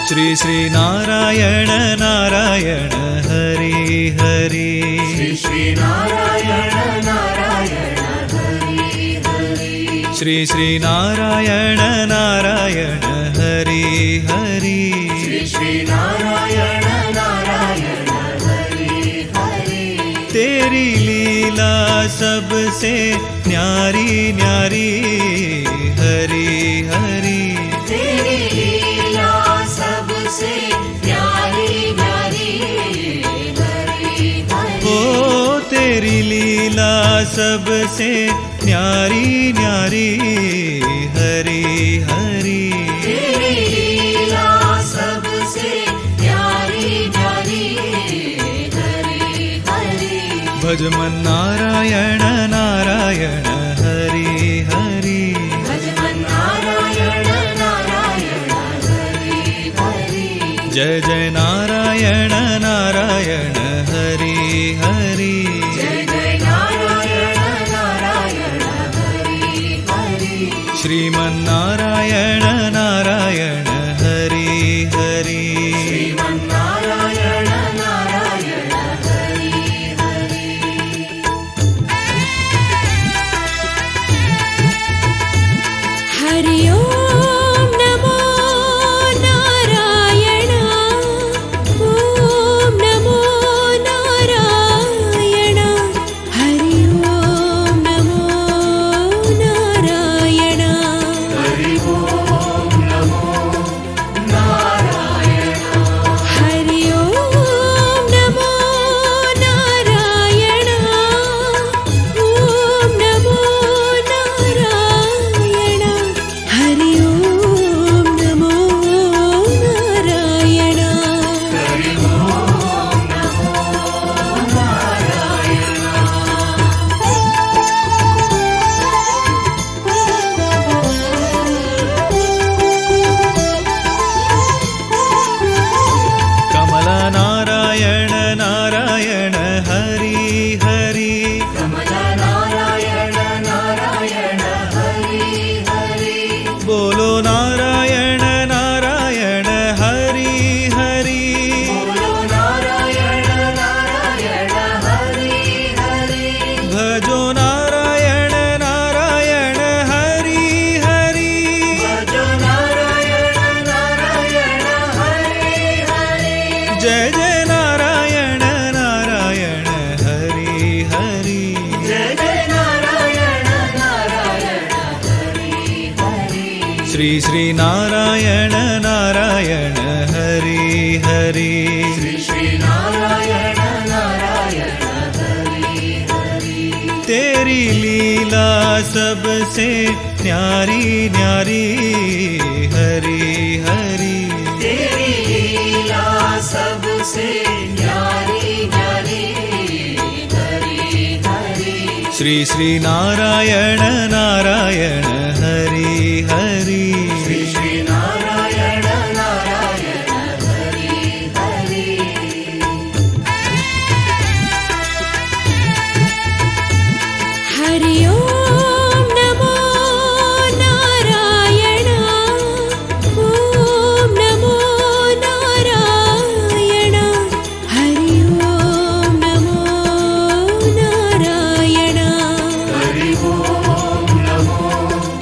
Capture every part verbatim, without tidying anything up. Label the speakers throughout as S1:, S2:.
S1: श्री श्री नारायण नारायण हरि हरि
S2: श्री श्री नारायण नारायण हरि हरि
S1: श्री श्री नारायण नारायण हरि हरि
S2: श्री श्री नारायण नारायण हरि हरि
S1: तेरी लीला सबसे न्यारी न्यारी हरि हरि
S2: तेरी लीला सबसे प्यारी प्यारी हरि हरि
S1: ओ तेरी लीला सबसे न्यारी न्यारी हरि हरि
S2: तेरी लीला सबसे प्यारी प्यारी हरि हरि
S1: भज मन नारायण नारायण हरि हरि
S2: भजमन नारायण नारायण हरि हरि
S1: जय जय नारायण नारायण हरि हरि
S2: जय जय नारायण नारायण हरि हरि
S1: श्रीमन नारायण नारायण हरि हरि
S2: श्रीमन नारायण नारायण हरि हरि
S3: हरि ओम नमो नारायण ओम नमो नारायण हरि ओम नमो नारायण
S2: हरि ओम नमो नारायण
S3: हरि ओम नमो नारायण ओम नमो नारायण हरि ओम नमो नारायण
S2: हरि ओम नमो नारायण
S1: कमल नारायण नारायण हरि हरि
S2: कमल नारायण नारायण हरि हरि
S1: बोलो नारायण नारायण हरि हरि
S2: बोलो नारायण नारायण हरि हरि
S1: भजो नारायण नारायण हरि हरि
S2: भजो नारायण नारायण हरि हरि
S1: जय जय नारायण नारायण हरि हरि
S2: जय जय नारायण नारायण हरि हरि
S1: श्री श्री नारायण नारायण हरि हरि
S2: श्री श्री नारायण नारायण हरि हरि
S1: तेरी लीला सबसे न्यारी न्यारी हरि हरि
S2: तेरी लीला सबसे न्यारी न्यारी हरि हरि
S1: श्री श्री नारायण नारायण हरि हरि
S2: श्री श्री नारायण नारायण हरि हरि
S3: हरि ओम नमो नारायण ओम नमो नारायण हरि ओम नमो नारायण
S2: हरि ओम नमो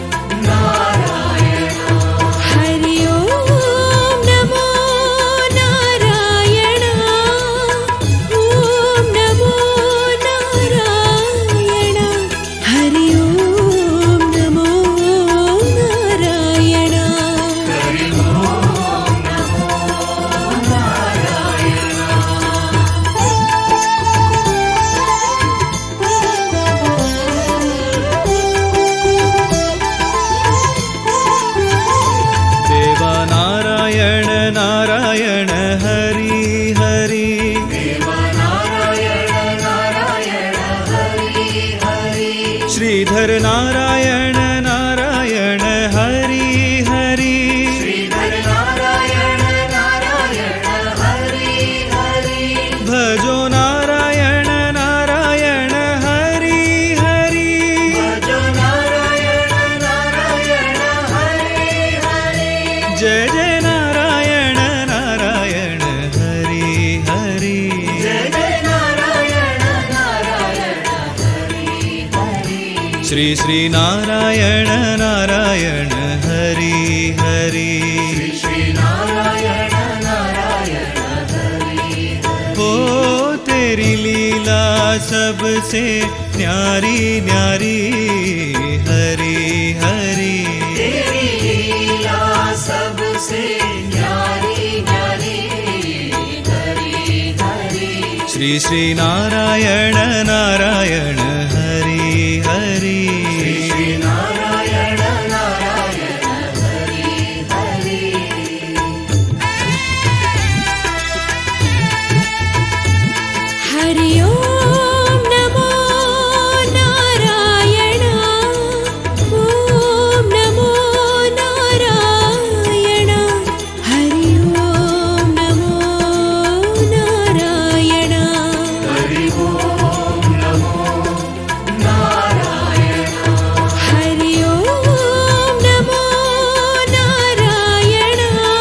S1: श्री श्री नारायण नारायण हरि हरि
S2: श्री नारायण नारायण हरि
S1: हो तेरी लीला सबसे न्यारी न्यारी हरि हरि
S2: तेरी लीला सबसे न्यारी न्यारी हरि हरि
S1: श्री श्री नारायण नारायण हरि हरि
S2: श्री नारायण नारायण हरि हरि
S3: हरि ओम नमो नारायण ओम नमो नारायण हरि ओम नमो नारायण
S2: हरि ओम नमो नारायण
S3: हरि ओम नमो नारायण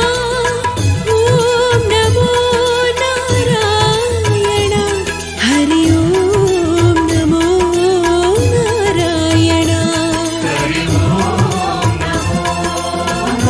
S3: ओम नमो नारायण हरि ओम नमो नारायण
S2: हरि ओम नमो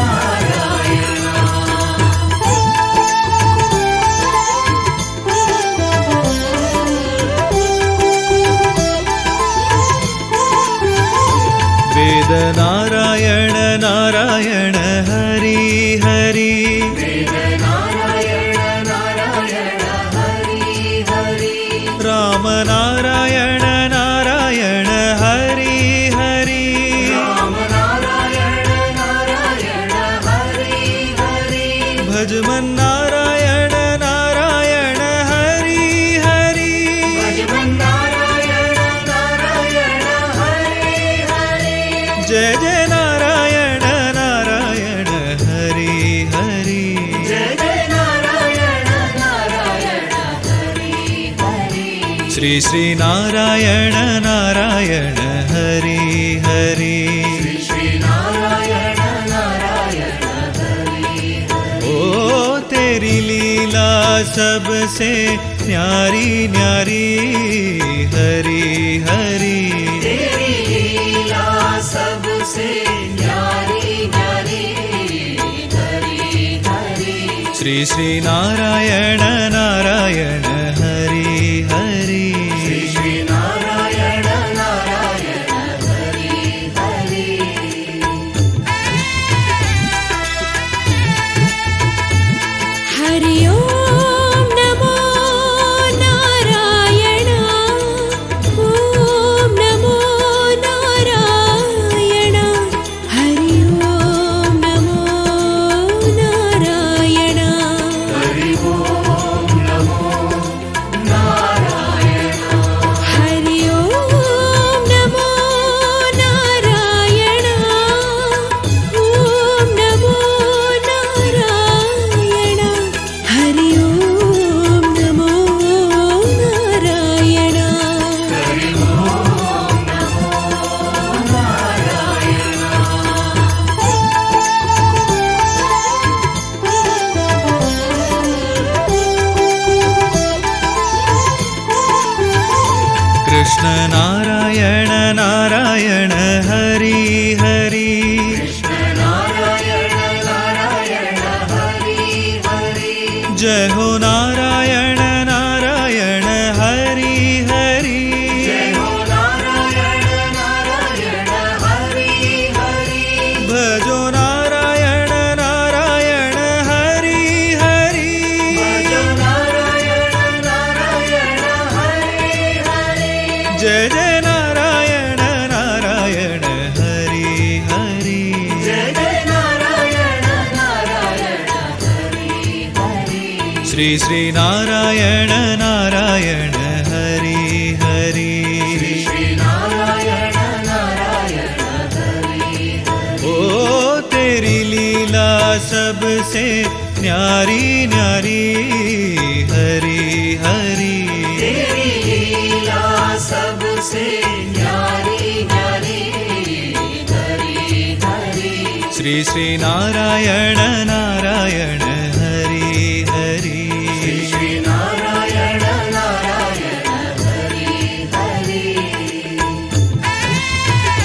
S1: वेद नारायण नारायण हरि हरि
S2: वेद नारायण नारायण हरि हरि
S1: राम नारायण नारायण हरि हरि
S2: राम नारायण नारायण हरि हरि
S1: भजमन नारायण नारायण हरि हरि
S2: भजमन नारायण नारायण हरि हरि
S1: जय जय नारायण नारायण हरि हरि
S2: जय जय नारायण नारायण हरि हरि
S1: श्री श्री नारायण नारायण हरि हरि
S2: श्री नारायण नारायण हरि
S1: ओ तेरी लीला सबसे न्यारी न्यारी हरि हरि
S2: तेरी लीला सबसे न्यारी न्यारी हरि हरि
S1: श्री श्री नारायण नारायण हरि हरि
S2: श्री नारायण नारायण हरि हरि
S3: हरि ओम नमो नारायण ओम नमो नारायण हरि ओम नमो नारायण
S2: हरि ओम नमो नारायण
S3: हरि ओम नमो नारायण ओम नमो नारायण हरि ओम नमो नारायण
S2: हरि ओम नमो नारायण
S1: कृष्ण नारायण नारायण हरि हरि
S2: कृष्ण नारायण नारायण हरि हरि
S1: जय हो नारायण नारायण हरि हरि
S2: जय हो नारायण नारायण हरि हरि
S1: भजो नारायण नारायण हरि हरि
S2: भजो नारायण नारायण हरि हरि
S1: जय जय नारायण नारायण हरि हरि
S2: जय जय नारायण नारायण हरि हरि
S1: श्री श्री नारायण नारायण हरि हरि
S2: श्री नारायण नारायण हरि हरि
S1: ओ तेरी लीला सबसे न्यारी न्यारी हरि हरि
S2: तेरी लीला सबसे न्यारी न्यारी हरि हरि
S1: श्री श्री नारायण नारायण हरि हरि
S2: श्री नारायण नारायण हरि हरि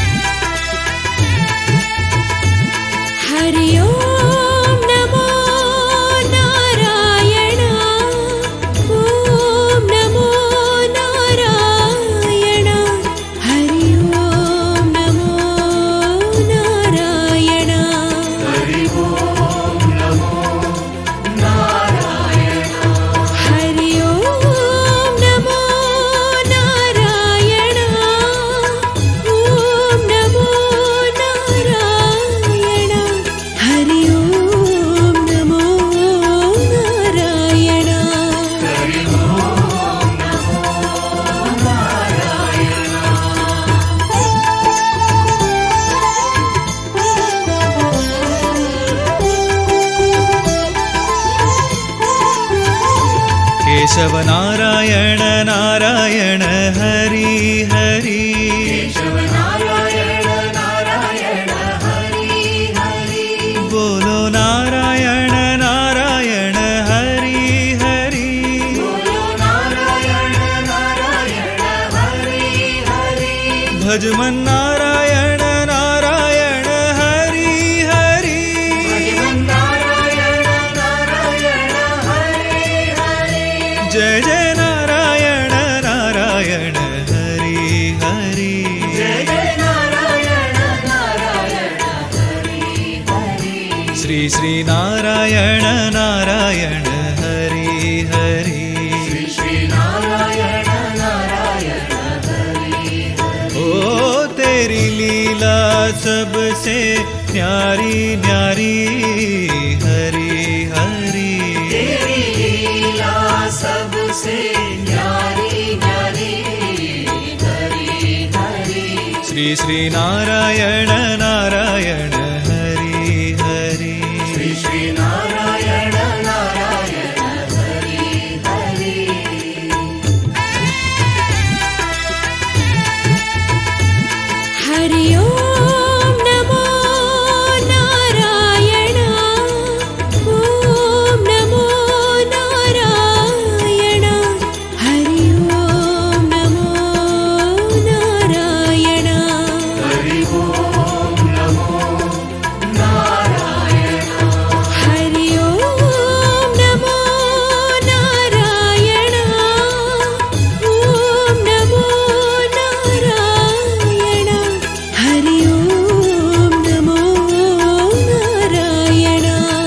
S1: केशव नारायण नारायण हरि हरि
S2: केशव नारायण नारायण हरि हरि
S1: बोलो नारायण नारायण हरि हरि
S2: बोलो नारायण नारायण हरि हरि
S1: भजमन नारायण नारायण हरि हरि
S2: भजमन नारायण नारायण हरि हरि
S1: जय जय नारायण नारायण हरि हरि
S2: जय जय नारायण नारायण हरि हरि
S1: श्री श्री नारायण नारायण हरि हरि
S2: श्री श्री नारायण नारायण हरि हरि
S1: ओ तेरी लीला सबसे न्यारी न्यारी हरि हरि
S2: तेरी लीला सबसे न्यारी न्यारी हरि हरि
S1: श्री श्री नारायण नारायण हरि हरि
S2: श्री श्री नारायण नारायण हरि हरि
S3: हरि ओम नमो नारायण ओम नमो नारायण हरि ओम नमो नारायण
S2: हरि ओम नमो नारायण
S3: हरि ओम नमो नारायण ओम नमो नारायण हरि ओम नमो नारायण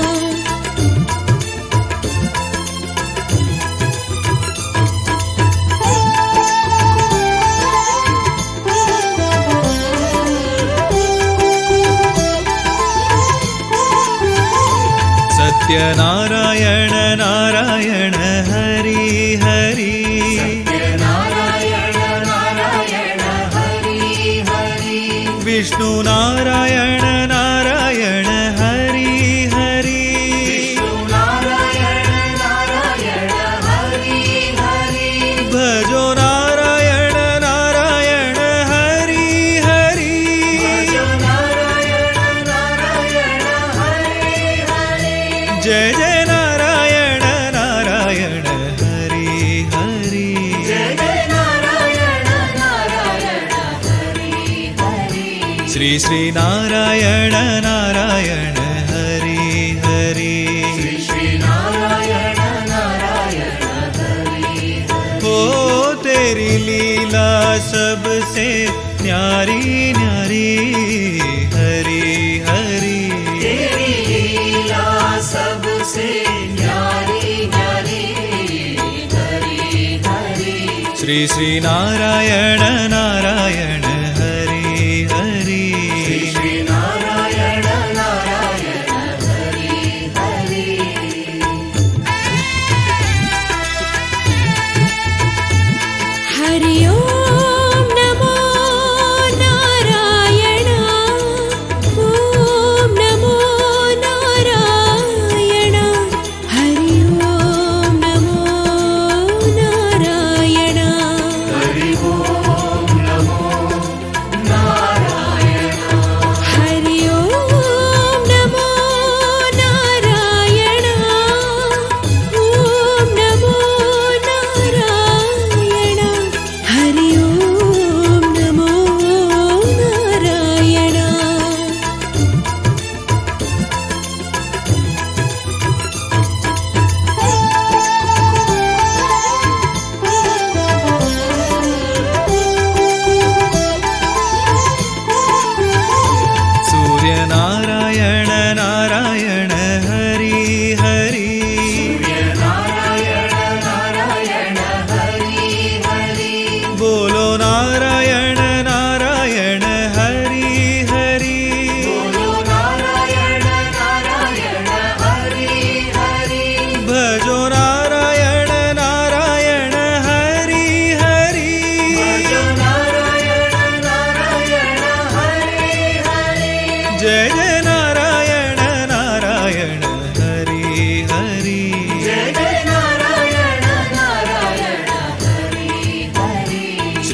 S1: सत्यनारायण नारायण हरि हरि
S2: नारायण नारायण हरि हरि
S1: विष्णु नारायण नारायण हरि हरि
S2: नारायण नारायण हरि हरि
S1: भजो नारायण नारायण हरि हरि
S2: नारायण नारायण हरि हरि
S1: जय जय नारायण नारायण हरि हरि
S2: जय जय नारायण नारायण हरि हरि
S1: श्री श्री नारायण नारायण हरि हरि
S2: श्री श्री नारायण नारायण हरि हरि
S1: ओ तेरी लीला सबसे न्यारी न्यारी हरि हरि
S2: तेरी लीला सबसे न्यारी न्यारी हरि हरि
S1: श्री श्री नारायण नारायण हरि हरि
S2: श्री श्री नारायण नारायण हरि हरि
S3: हरि ओम नमो नारायण ओम नमो नारायण हरि ओम नमो नारायण
S2: हरि ओम नमो नारायण
S3: हरि ओम नमो नारायण ओम नमो नारायण हरि ओम नमो नारायण
S1: सूर्य नारायण नारायण हरि हरि
S2: नारायण नारायण हरि हरि
S1: बोलो नारायण नारायण हरि हरि
S2: बोलो नारायण नारायण हरि हरि
S1: भजो नारायण नारायण हरि हरि
S2: भजो नारायण नारायण हरि हरि
S1: जय जय नारायण नारायण हरि हरि
S2: जय जय नारायण नारायण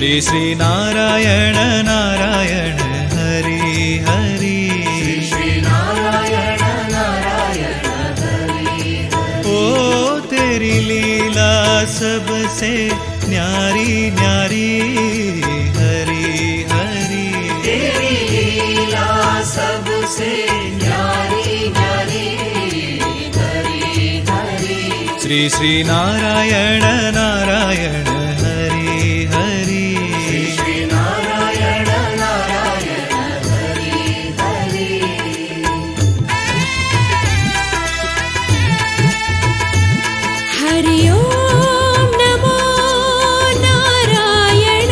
S1: श्री श्री नारायण नारायण हरि हरि
S2: श्री नारायण नारायण हरि हरि
S1: ओ तेरी लीला सबसे न्यारी न्यारी हरि हरि
S2: तेरी लीला सबसे न्यारी न्यारी हरि हरि
S1: श्री श्री नारायण नारायण हरि हरि
S2: श्री नारायण नारायण हरि हरि
S3: हरि ओम नमो नारायण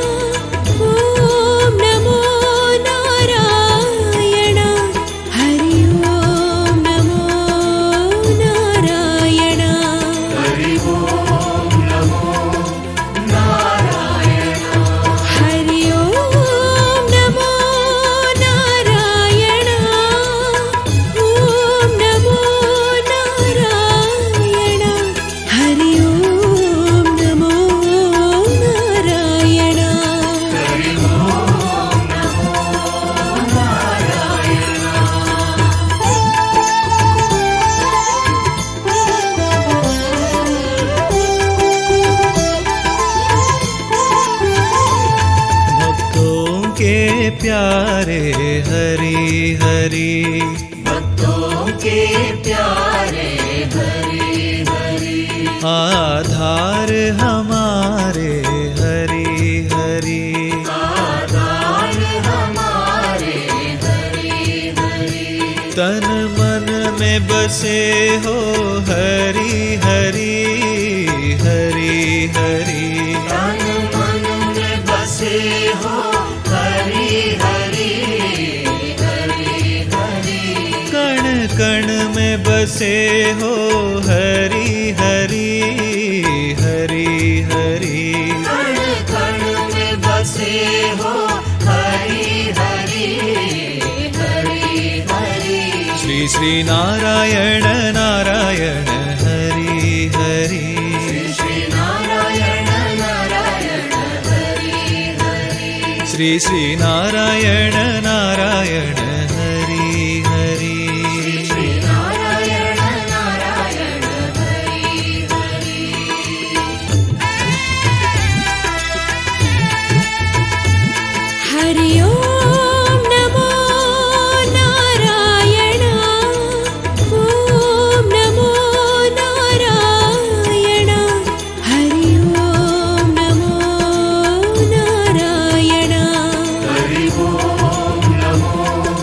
S3: ओम नमो नारायण हरि ओम नमो नारायण
S2: हरि ओम नमो नारायण
S3: हरि ओम नमो नारायण ओम नमो नारायण हरि ओम नमो नारायण
S2: हरि ओम नमो नारायण
S1: भक्तों के प्यारे हरि हरि
S2: भक्तों के प्यारे हरि हरि
S1: आधार हमारे हरि हरि
S2: आधार हमारे हरि हरि
S1: तन मन में बसे हो हरि हरि हरि हरि
S2: तन मन में बसे हो हरि हरि हरि हरि
S1: कण कण में बसे हो हरि हरि हरि हरि
S2: कण कण में बसे हो हरि हरि हरि हरि
S1: श्री श्री नारायण नारायण हरि हरि
S2: श्री नारायण नारायण हरि हरि
S1: श्री श्री नारायण नारायण हरि हरि
S2: श्री नारायण नारायण हरि हरि
S3: हरि ओम नमो नारायण ओम नमो नारायण हरि ओम नमो नारायण
S2: हरि ओम नमो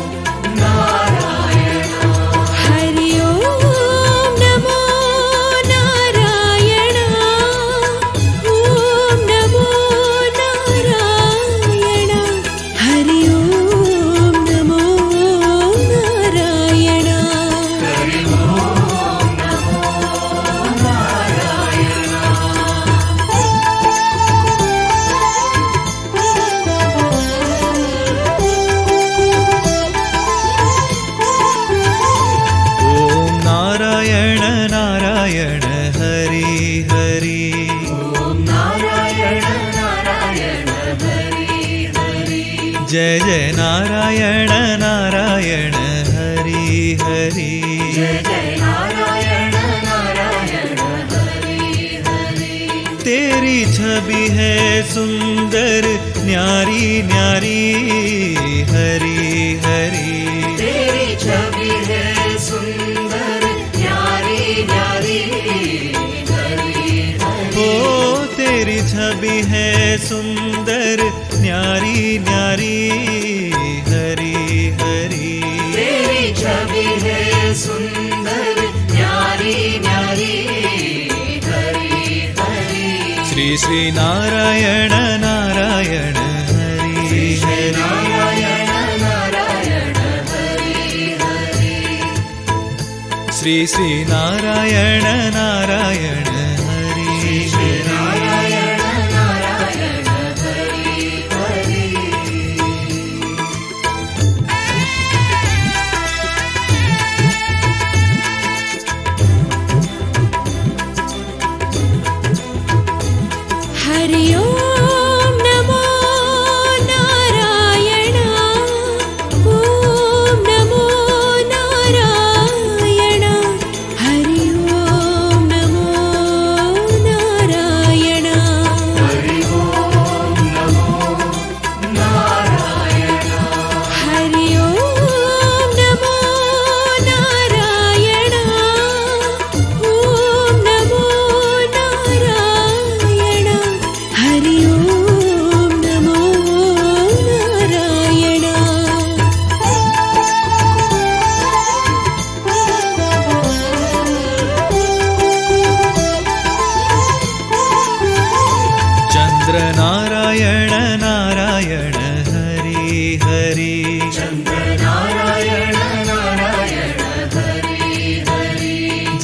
S2: नारायण
S3: हरि ओम नमो नारायण ओम नमो नारायण हरि ओम नमो नारायण
S2: हरि ओम नमो नारायण
S1: ओम नारायण नारायण हरि हरि
S2: ओम नारायण नारायण हरि हरि
S1: जय जय नारायण नारायण हरि हरि
S2: जय जय नारायण नारायण हरि हरि
S1: तेरी छवि है सुंदर न्यारी न्यारी हरि हरि
S2: तेरी छवि है सुंदर न्यारी न्यारी हरि हरि
S1: ओ तेरी छवि है सुंदर न्यारी न्यारी हरि हरि
S2: तेरी छवि है सुंदर न्यारी न्यारी हरि हरि
S1: श्री श्री नारायण नारायण हरि
S2: श्री
S1: हरि
S2: नारायण नारायण हरि हरि
S1: श्री श्री नारायण नारायण हरि
S2: श्री नारायण नारायण हरि हरि
S3: हरि ओम नमो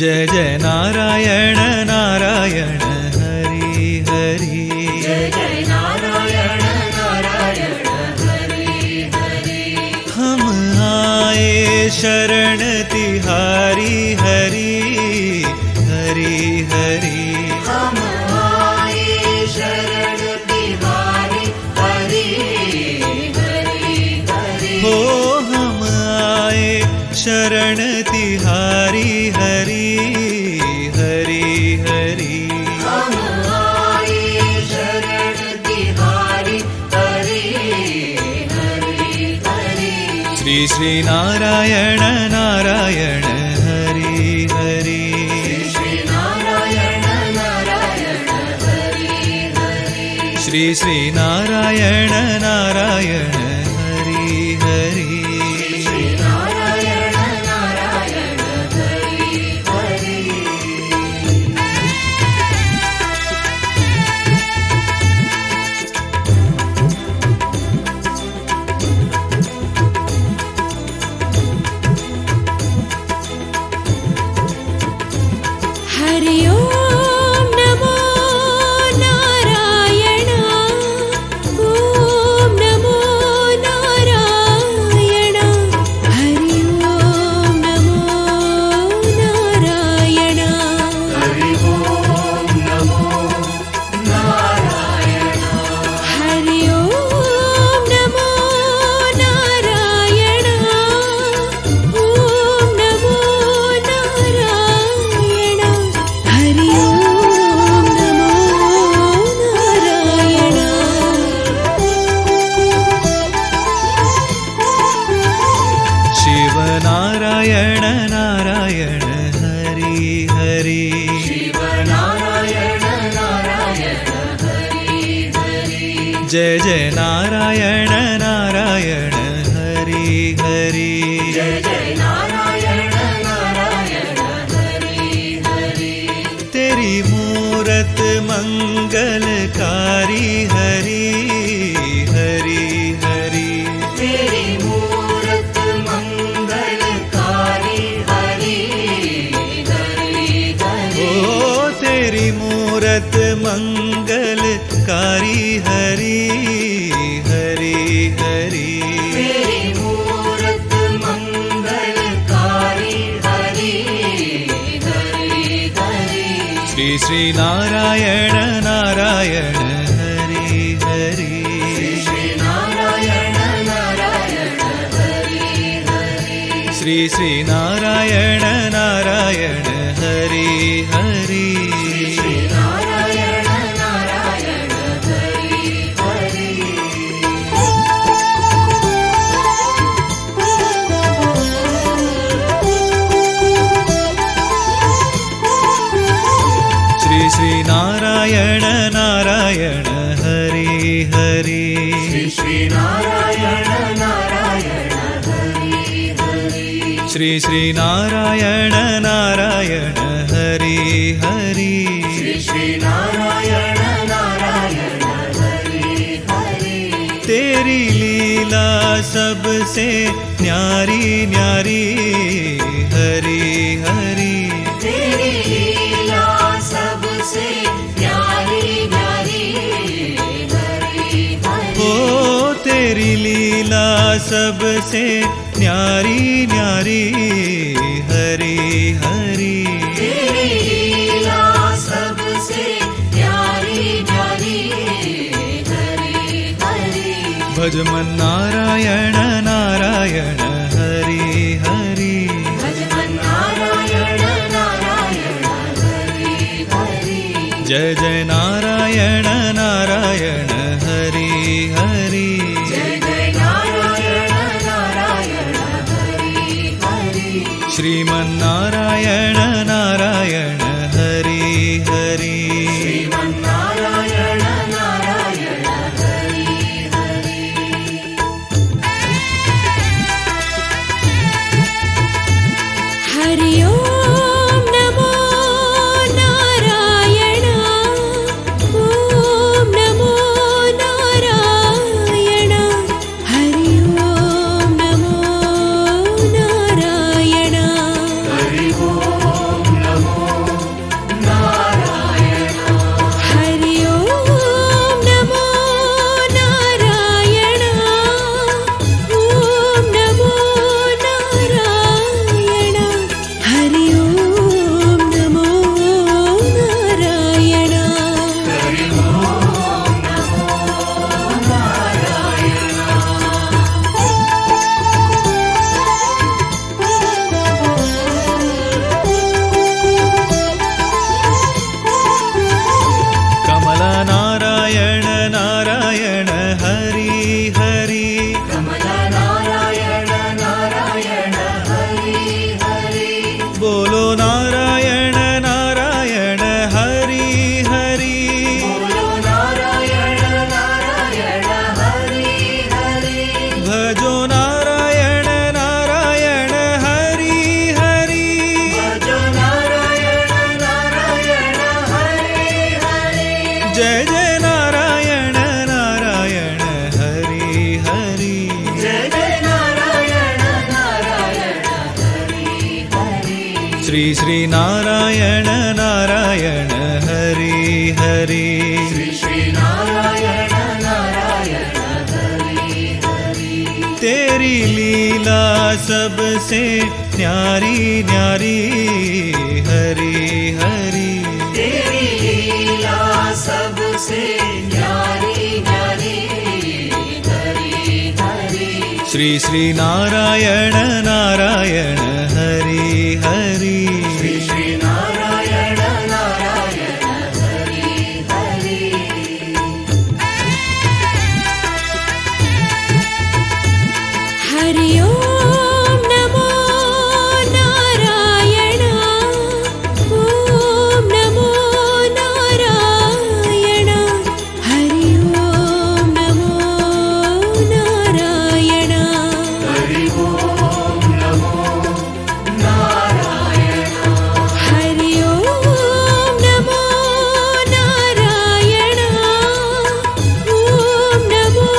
S1: जय जय नारायण नारायण हरि हरि
S2: जय जय नारायण नारायण हरि हरि
S1: हम आए शरण तिहारी हरि हरि हरि
S2: हम आए शरण तिहारी हरि हरि हरि
S1: हो हम आए शरण तिहारी हरि हरि हरि
S2: हम आए शरण तिहारी हरि हरि हरि
S1: श्री श्री नारायण नारायण हरि हरि
S2: श्री नारायण नारायण हरि हरि
S1: श्री श्री नारायण नारायण हरि हरि
S2: श्री नारायण नारायण हरि हरि
S3: हरि ओम नमो नारायण ओम नमो नारायण हरि ओम नमो नारायण
S2: हरि ओम नमो नारायण
S3: हरि ओम नमो नारायण ओम नमो नारायण हरि ओम नमो नारायण
S1: शिव नारायण नारायण हरि हरि
S2: शिव नारायण नारायण हरि हरि
S1: जय जय नारायण नारायण हरि हरि
S2: जय जय नारायण नारायण हरि हरि
S1: तेरी मूरत मंगलकारी हरि हरि हरि
S2: तेरी मूरत मंगलकारी हरि हरि हरि
S1: ओ तेरी मूरत मंगलकारी हरि हरि हरि
S2: तेरी मूरत मंगलकारी हरि हरि हरि
S1: श्री श्री नारायण नारायण हरि हरि
S2: श्री नारायण नारायण हरि हरि
S1: श्री श्री नारायण नारायण हरि हरि
S2: श्री नारायण नारायण हरि हरि
S1: श्री श्री नारायण नारायण हरि हरि
S2: श्री श्री नारायण नारायण हरि हरि
S1: श्री श्री नारायण नारायण हरि हरि
S2: श्री श्री नारायण नारायण हरि हरि
S1: तेरी लीला सबसे न्यारी न्यारी हरि हरि
S2: तेरी लीला सबसे प्यारी प्यारी हरि हरि
S1: ओ तेरी लीला सबसे न्यारी न्यारी हरि हरि
S2: तेरी लीला सबसे प्यारी प्यारी हरि हरि
S1: भज मन नारायण नारायण हरि हरि
S2: भजमन नारायण नारायण हरि हरि
S1: जय जय नारायण नारायण हरि हरि
S2: जय जय नारायण नारायण हरि हरि
S1: श्रीमन नारायण नारायण हरि हरि
S2: श्रीमन नारायण नारायण हरि हरि
S3: हरि ओम नमो नारायण ओम नमो नारायण हरि ओम नमो नारायण
S2: हरि ओम
S1: श्री श्री नारायण नारायण हरि हरि
S2: श्री श्री नारायण नारायण हरि हरि
S1: तेरी लीला सबसे न्यारी न्यारी हरि हरि
S2: तेरी लीला सबसे न्यारी न्यारी हरि हरि
S1: श्री श्री नारायण नारायण हरि हरि
S2: श्री श्री नारायण नारायण हरि हरि
S3: हरि ओम नमो नारायण ओम नमो नारायण हरि ओम नमो नारायण
S2: हरि ओम नमो नारायण
S3: हरि ओम नमो नारायण ओम नमो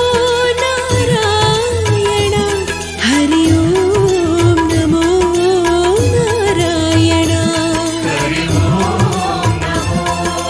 S3: नारायण हरि ओम नमो नारायण
S2: हरि ओम नमो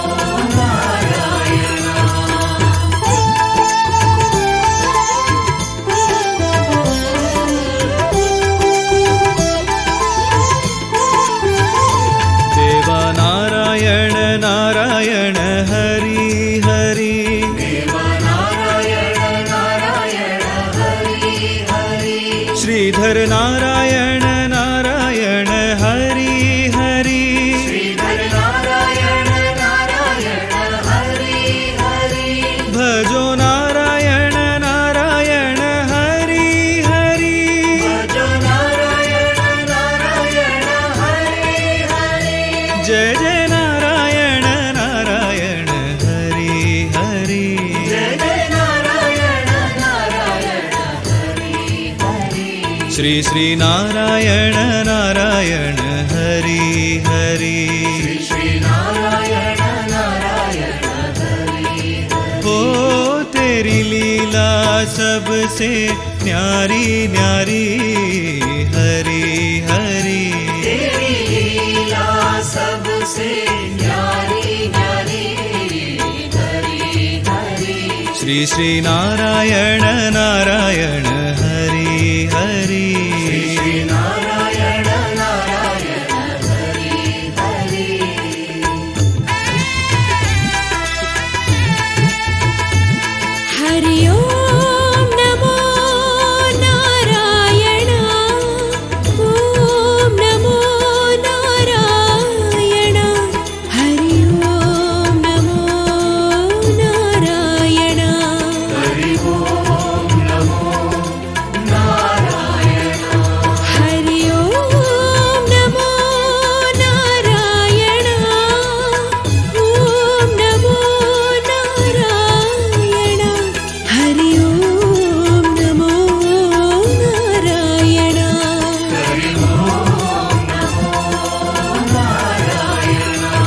S1: देवा नारायण नारायण हरि हरि
S2: देव नारायण नारायण हरि हरि
S1: श्रीधर नारायण नारायण हरि हरि
S2: श्रीधर नारायण नारायण हरि हरि
S1: भजो नारायण नारायण हरि हरि
S2: भजो नारायण नारायण हरि हरि
S1: जय जय नारायण नारायण हरि हरि
S2: जय जय नारायण नारायण हरि हरि
S1: श्री श्री नारायण नारायण हरि हरि
S2: श्री श्री नारायण नारायण हरि
S1: हो तेरी लीला सबसे न्यारी न्यारी हरि हरि
S2: तेरी लीला सबसे न्यारी न्यारी हरि हरि
S1: श्री श्री नारायण नारायण हरि हरि
S2: श्री श्री नारायण नारायण हरि हरि
S3: हरि ओम नमो नारायण ओम नमो नारायण हरि ओम नमो नारायण
S2: हरि ओम नमो नारायण
S3: हरि ओम नमो नारायण ओम नमो नारायण हरि ओम नमो नारायण
S2: हरि ओम नमो नारायण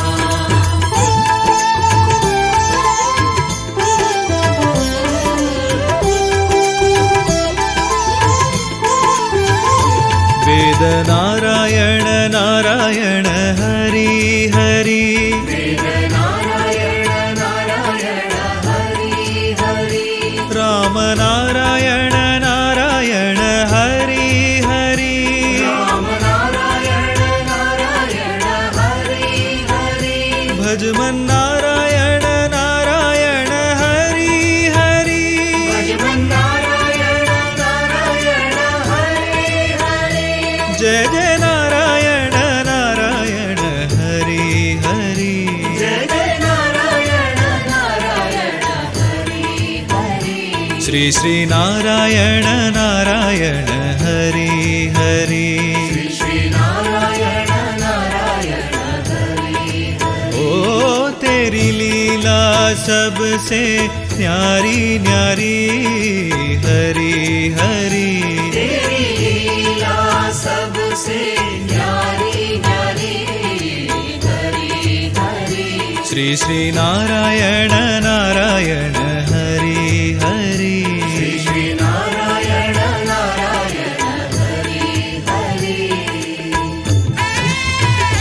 S1: वेद नारायण नारायण हरि हरि
S2: वेद नारायण नारायण हरि हरि
S1: राम नारायण नारायण हरि हरि
S2: राम नारायण नारायण हरि हरि
S1: भजमन नारायण नारायण हरि हरि
S2: भजमन नारायण नारायण हरि हरि
S1: जय जय नारायण नारायण हरि हरि
S2: जय जय नारायण नारायण हरि हरि
S1: श्री श्री नारायण नारायण हरि हरि
S2: श्री श्री नारायण नारायण हरि हरि
S1: ओ तेरी लीला सबसे न्यारी न्यारी हरि हरि
S2: तेरी लीला सबसे न्यारी न्यारी हरि हरि
S1: श्री श्री नारायण नारायण हरि हरि
S2: श्री श्री नारायण नारायण हरि हरि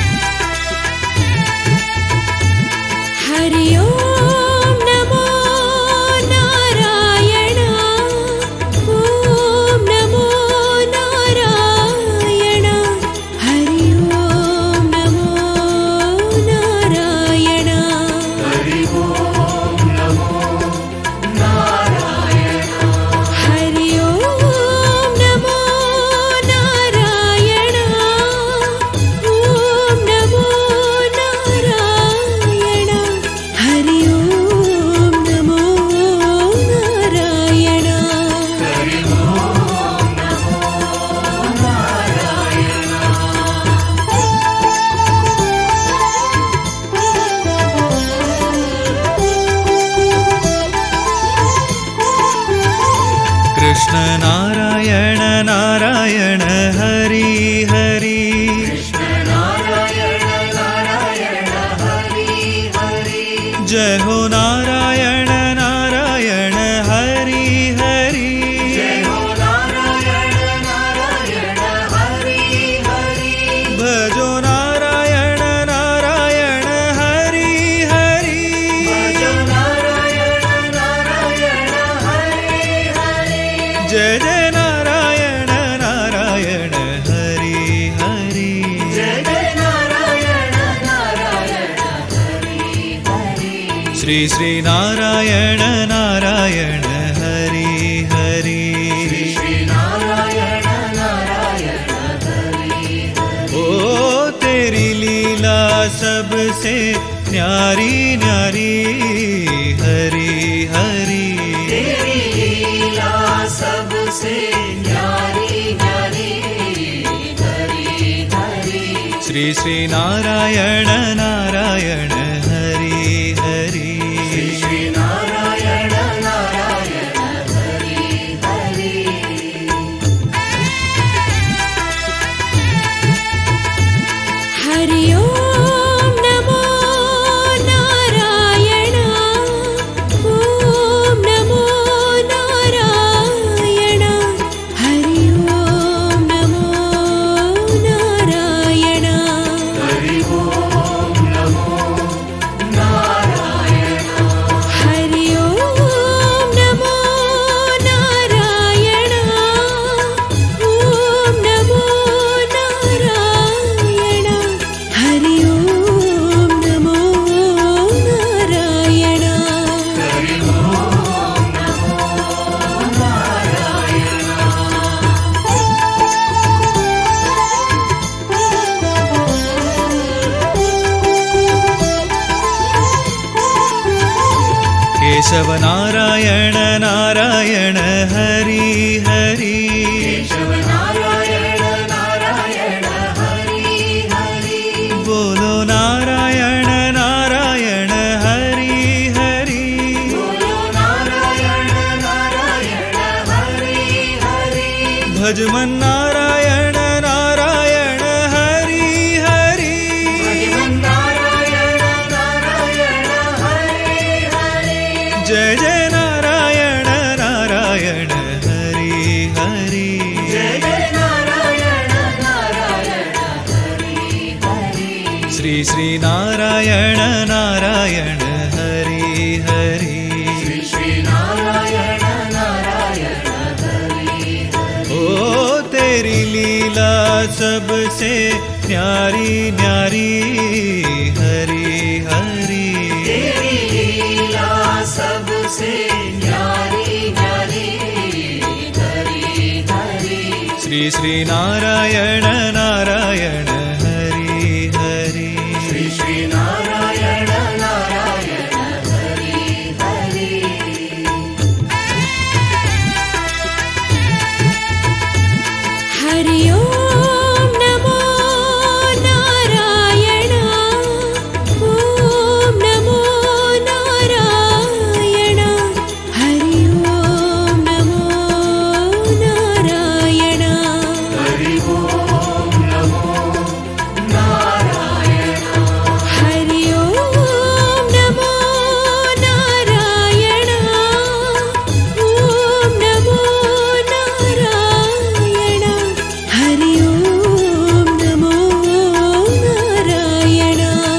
S1: श्री श्री नारायण नारायण हरि हरि
S2: श्री श्री नारायण नारायण हरि हरि।
S1: ओ तेरी लीला सबसे न्यारी न्यारी हरि हरि
S2: तेरी लीला सबसे न्यारी न्यारी हरि हरि।
S1: श्री श्री नारायण नारायण हरि हरि
S2: श्री श्री नारायण नारायण हरि हरि।
S3: हरि ओम नमो नारायण ओम नमो नारायण हरि ओम नमो नारायण
S2: हरि ओम नमो नारायण।
S3: हरि ओम नमो नारायण ओम नमो नारायण हरि ओम नमो नारायण।
S2: हरि ओम नमो नारायण।
S1: केशव नारायण नारायण हरि हरि
S2: केशव नारायण नारायण हरि हरि।
S1: बोलो नारायण नारायण हरि हरि
S2: बोलो नारायण नारायण हरि हरि।
S1: भजमन नारायण नारायण हरि हरि
S2: भजमन नारायण नारायण हरि हरि।
S1: जय जय नारायण नारायण हरि हरि
S2: जय जय नारायण नारायण हरि हरि।
S1: श्री श्री नारायण नारायण हरि हरि
S2: श्री श्री नारायण नारायण हरि हरि।
S1: ओ तेरी लीला सबसे न्यारी न्यारी हरि हरि
S2: तेरी लीला सबसे न्यारी न्यारी हरि हरि।
S1: श्री श्री नारायण नारायण हरि हरि
S2: श्री श्री नारायण नारायण हरि हरि।
S3: हरि ओम नमो नारायण ओम नमो नारायण हरि ओम नमो नारायण।
S2: हरि ओम नमो नारायण।
S3: हरि ओम नमो नारायण ओम नमो नारायण हरि ओम नमो नारायण।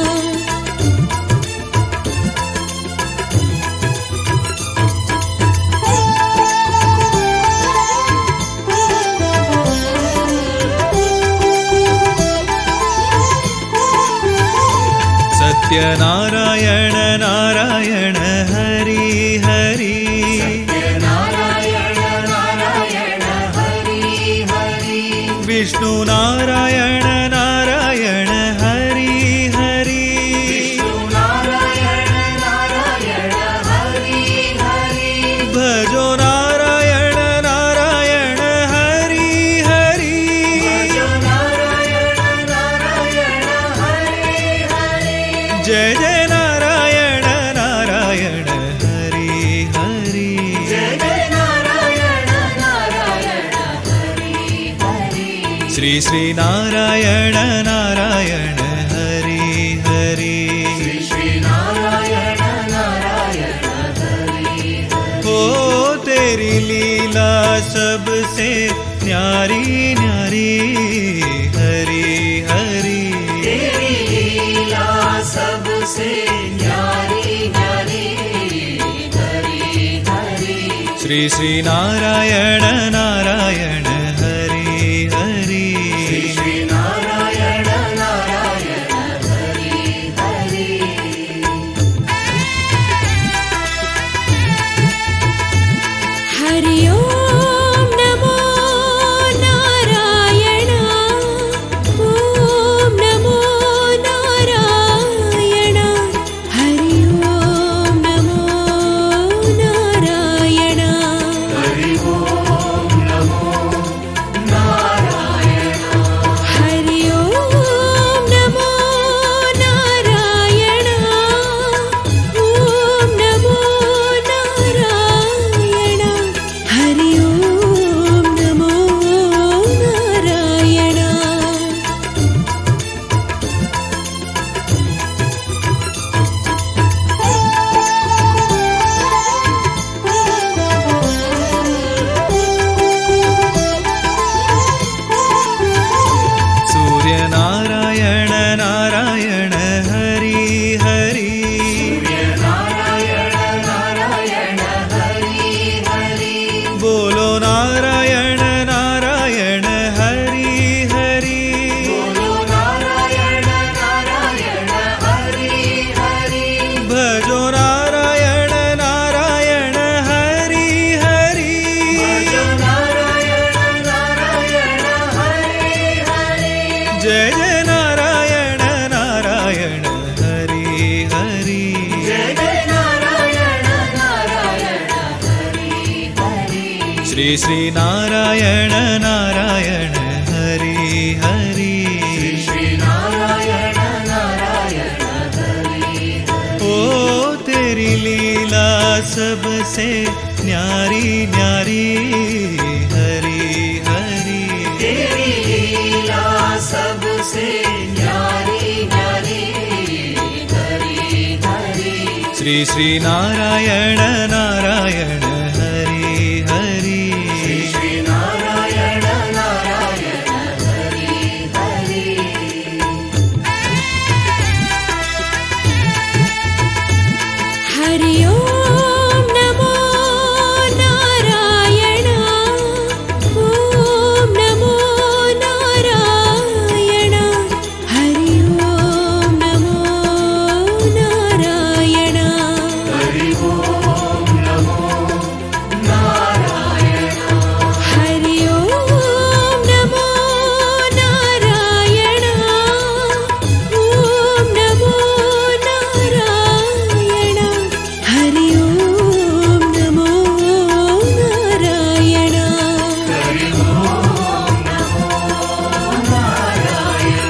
S1: सत्यनारायण नारायण हरि हरि
S2: नारायण नारायण हरि हरि।
S1: विष्णु नारायण नारायण हरि हरि
S2: नारायण नारायण हरि हरि।
S1: भजो नारायण नारायण हरि हरि
S2: भजो नारायण नारायण हरि हरि।
S1: जय जय नारायण नारायण हरि हरि
S2: जय जय नारायण नारायण हरि हरि।
S1: श्री श्री नारायण नारायण हरि हरि
S2: श्री श्री नारायण नारायण हरि हरि।
S1: ओ तेरी लीला सबसे न्यारी न्यारी हरि हरि
S2: तेरी लीला सबसे न्यारी न्यारी हरि हरि।
S1: श्री श्री नारायण नारायण हरि हरि
S2: श्री श्री नारायण नारायण हरि हरि।
S1: जय जय नारायण नारायण हरि हरि
S2: जय जय नारायण नारायण हरि हरि
S1: श्री श्री नारायण नारायण हरि हरि
S2: श्री नारायण नारायण हरि हरि
S1: ओ तेरी लीला सबसे न्यारी न्यारी हरि हरि
S2: तेरी लीला सबसे न्यारी न्यारी हरि हरि
S1: श्री श्री नारायण नारायण हरि हरि
S2: श्री श्री नारायण नारायण हरि हरि
S3: हरि ओम नमो नारायण ओम नमो नारायण हरि ओम नमो नारायण
S2: हरि ओम नमो नारायण
S3: हरि ओम नमो नारायण ओम नमो नारायण हरि ओम नमो नारायण
S2: हरि ओम नमो नारायण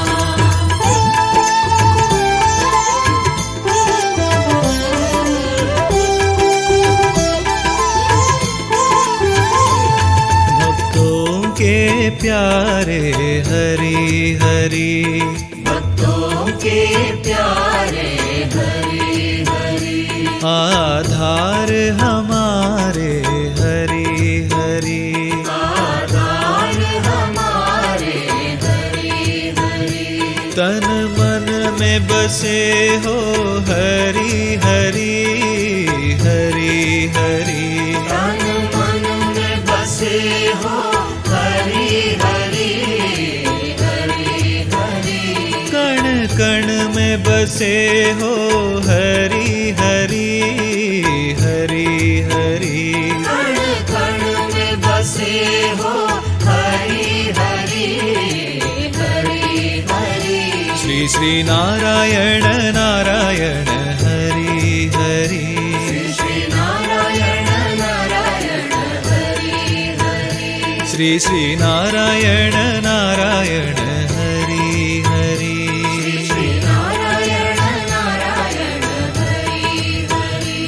S1: भक्तों के प्यारे हरि हरि
S2: भक्तों के प्यारे हरि हरि
S1: आधार हमारे हरि हरि
S2: आधार हमारे हरि हरि
S1: तन मन में बसे हो हरि हरि हरि हरि
S2: तन मन में बसे हो हरि हरि हरि हरि
S1: कण कण में बसे हो हरि हरि हरि हरि
S2: कण कण में बसे हो हरि हरि हरि हरि
S1: श्री श्री नारायण नारायण हरि हरि
S2: श्री नारायण नारायण हरि हरि
S1: श्री श्री नारायण नारायण हरि हरि
S2: श्री नारायण नारायण हरि हरि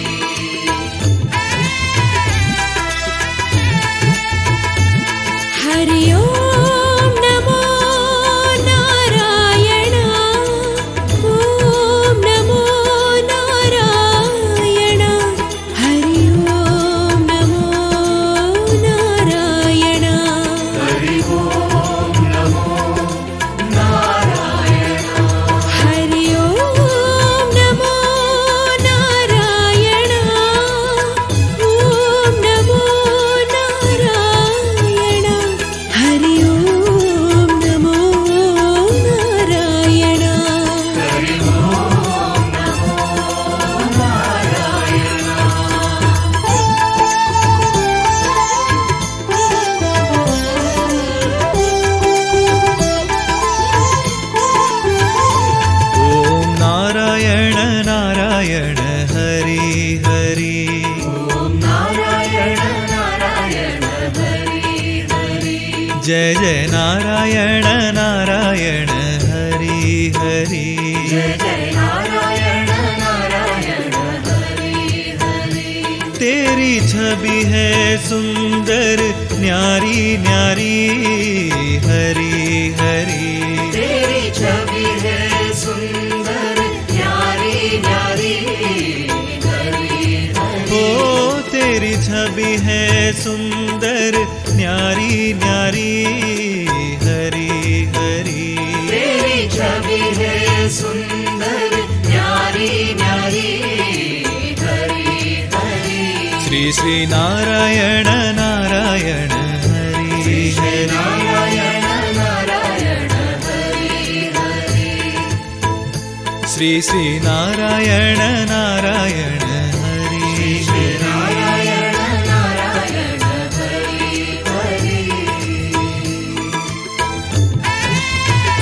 S3: हरि ओम नमो नारायण ओम नमो नारायण हरि ओम नमो नारायण
S2: हरि ओम नमो नारायण
S3: हरि ओम नमो नारायण ओम नमो नारायण हरि ओम नमो नारायण
S2: हरि ओम नमो नारायण
S1: ओम नारायण नारायण हरि हरि
S2: ओम नारायण नारायण हरि हरि
S1: जय जय नारायण नारायण हरि हरि
S2: जय जय नारायण नारायण हरि हरि
S1: तेरी छवि है सुंदर न्यारी न्यारी हरि हरि
S2: तेरी छवि है सुंदर न्यारी न्यारी हरि हरि
S1: ओ तेरी छवि है सुंदर न्यारी न्यारी हरि हरि
S2: तेरी छवि है सुंदर न्यारी न्यारी हरि हरि
S1: श्री श्री नारायण नारायण हरि
S2: श्री
S1: हरि
S2: नारायण नारायण हरि हरि
S1: श्री श्री नारायण नारायण हरि
S2: श्री नारायण नारायण हरि हरि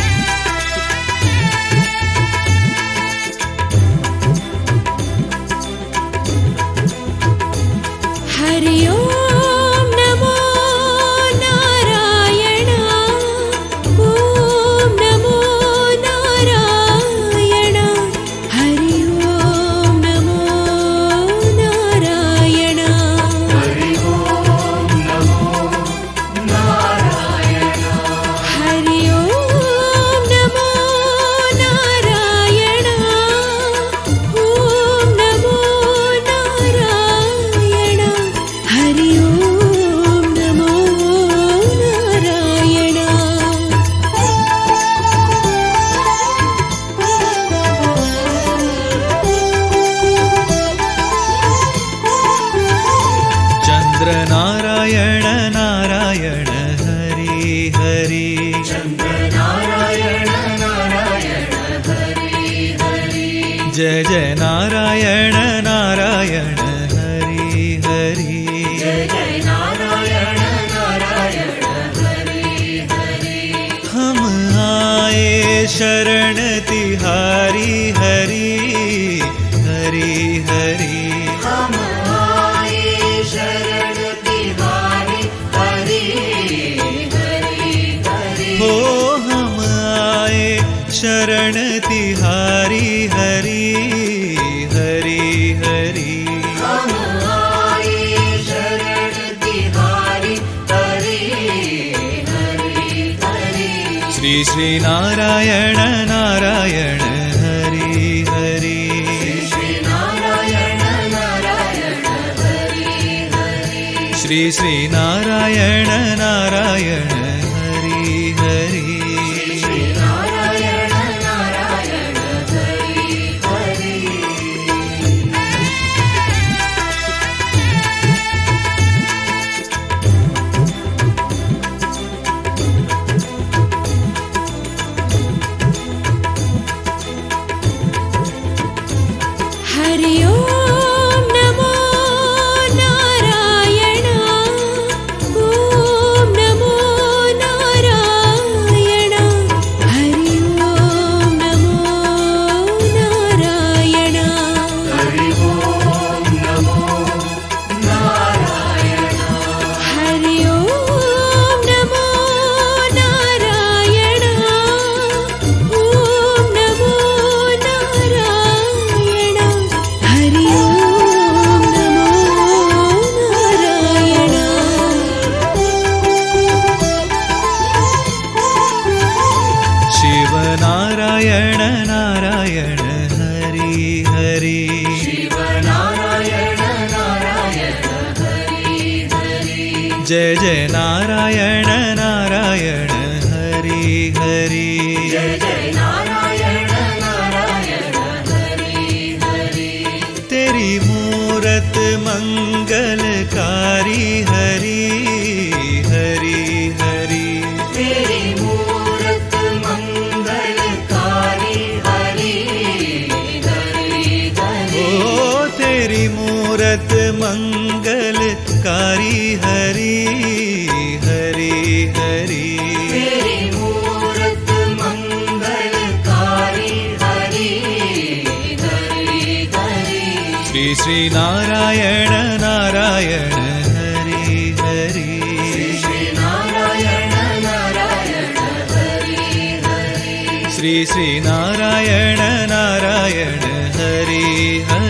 S2: नारायण नारायण हरि हरि
S1: जय जय नारायण नारायण हरि हरि
S2: जय जय नारायण नारायण हरि हरि
S1: हम आए शरण तिहारी हरि हरि हरि
S2: हम आए शरण तिहारी हरि हरि हरि
S1: हो हम आए शरण तिहारी हरि हरि हरि
S2: हम आए शरण तिहारी हरि हरि हरि
S1: श्री श्री नारायण नारायण हरि हरि
S2: श्री नारायण नारायण हरि हरि
S1: श्री श्री नारायण नारायण हरि हरि
S2: श्री नारायण नारायण हरि हरि
S3: हरि ओम नमो नारायण ओम नमो नारायण हरि ओम नमो नारायण
S2: हरि ओम नमो नारायण
S3: हरि ओम नमो नारायण ओम नमो नारायण हरि ओम नमो नारायण
S1: शिव नारायण नारायण हरि हरि
S2: शिव नारायण नारायण हरि हरि
S1: जय जय नारायण नारायण हरि हरि
S2: जय जय नारायण नारायण हरि हरि
S1: तेरी मूरत मंगलकारी हरि हरि हरि
S2: तेरी मूरत मंगलकारी हरि हरि हरि
S1: ओ तेरी मूरत मंगलकारी हरि हरि हरि
S2: तेरी मूरत मंगलकारी हरि हरि हरि
S1: श्री श्री नारायण नारायण हरि हरि
S2: श्री नारायण नारायण हरि हरि
S1: श्री श्री नारायण नारायण हरि हरि